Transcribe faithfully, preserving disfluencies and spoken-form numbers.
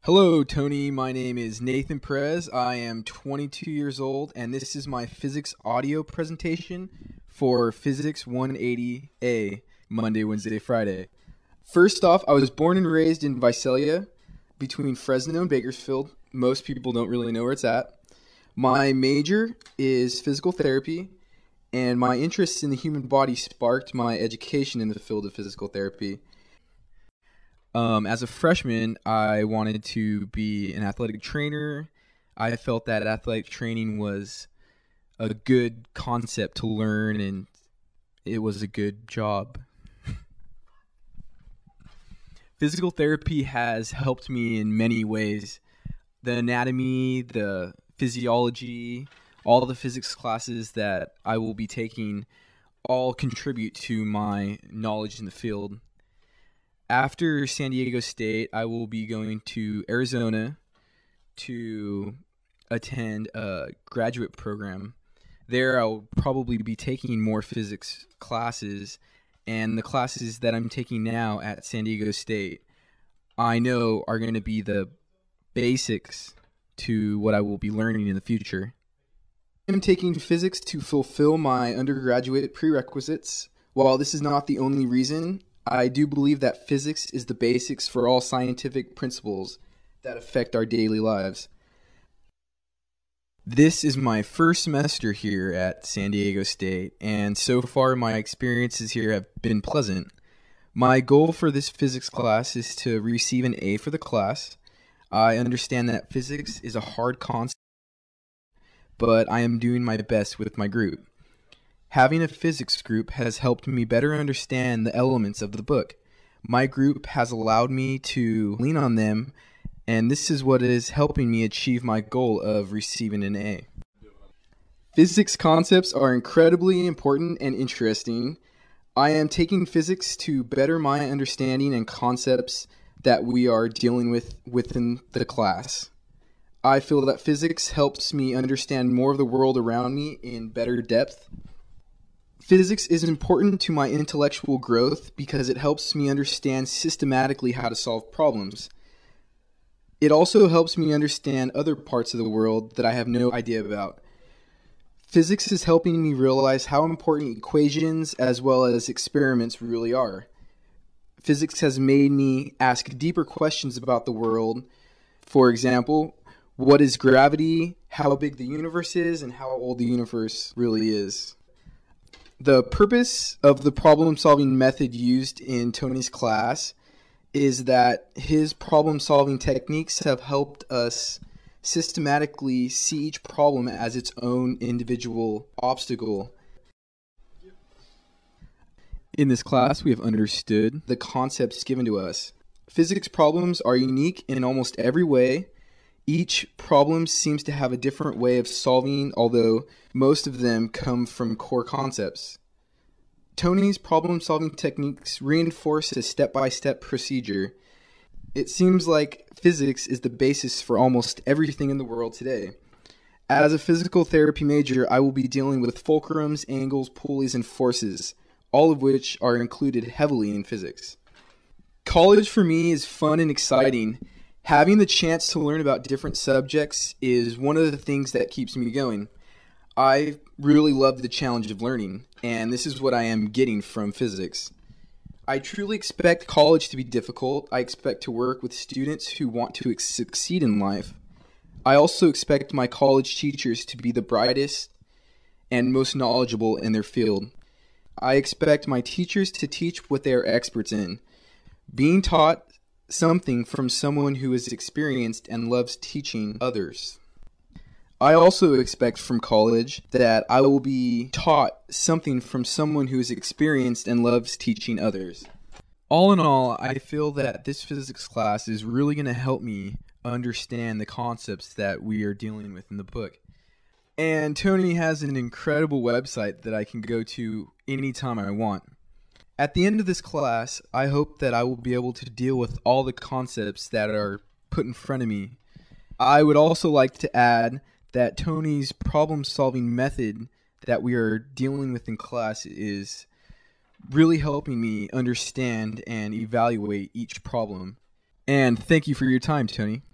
Hello, Tony. My name is Nathan Perez. I am twenty-two years old, and this is my physics audio presentation for Physics one eighty A, Monday, Wednesday, Friday. First off, I was born and raised in Visalia, between Fresno and Bakersfield. Most people don't really know where it's at. My major is physical therapy, and my interest in the human body sparked my education in the field of physical therapy. Um, as a freshman, I wanted to be an athletic trainer. I felt that athletic training was a good concept to learn, and it was a good job. Physical therapy has helped me in many ways. The anatomy, the physiology, all the physics classes that I will be taking all contribute to my knowledge in the field. After San Diego State, I will be going to Arizona to attend a graduate program. There, I'll probably be taking more physics classes, and the classes that I'm taking now at San Diego State, I know are going to be the basics to what I will be learning in the future. I'm taking physics to fulfill my undergraduate prerequisites. While this is not the only reason, I do believe that physics is the basics for all scientific principles that affect our daily lives. This is my first semester here at San Diego State, and so far my experiences here have been pleasant. My goal for this physics class is to receive an A for the class. I understand that physics is a hard concept, but I am doing my best with my group. Having a physics group has helped me better understand the elements of the book. My group has allowed me to lean on them, and this is what is helping me achieve my goal of receiving an A. Physics concepts are incredibly important and interesting. I am taking physics to better my understanding and concepts that we are dealing with within the class. I feel that physics helps me understand more of the world around me in better depth. Physics is important to my intellectual growth because it helps me understand systematically how to solve problems. It also helps me understand other parts of the world that I have no idea about. Physics is helping me realize how important equations as well as experiments really are. Physics has made me ask deeper questions about the world. For example, what is gravity, how big the universe is, and how old the universe really is. The purpose of the problem-solving method used in Tony's class is that his problem-solving techniques have helped us systematically see each problem as its own individual obstacle. In this class, we have understood the concepts given to us. Physics problems are unique in almost every way. Each problem seems to have a different way of solving, although most of them come from core concepts. Tony's problem-solving techniques reinforce a step-by-step procedure. It seems like physics is the basis for almost everything in the world today. As a physical therapy major, I will be dealing with fulcrums, angles, pulleys, and forces, all of which are included heavily in physics. College for me is fun and exciting. Having the chance to learn about different subjects is one of the things that keeps me going. I really love the challenge of learning, and this is what I am getting from physics. I truly expect college to be difficult. I expect to work with students who want to ex- succeed in life. I also expect my college teachers to be the brightest and most knowledgeable in their field. I expect my teachers to teach what they are experts in. Being taught something from someone who is experienced and loves teaching others. I also expect from college that I will be taught something from someone who is experienced and loves teaching others. All in all, I feel that this physics class is really going to help me understand the concepts that we are dealing with in the book. And Tony has an incredible website that I can go to anytime I want. At the end of this class, I hope that I will be able to deal with all the concepts that are put in front of me. I would also like to add that Tony's problem-solving method that we are dealing with in class is really helping me understand and evaluate each problem. And thank you for your time, Tony.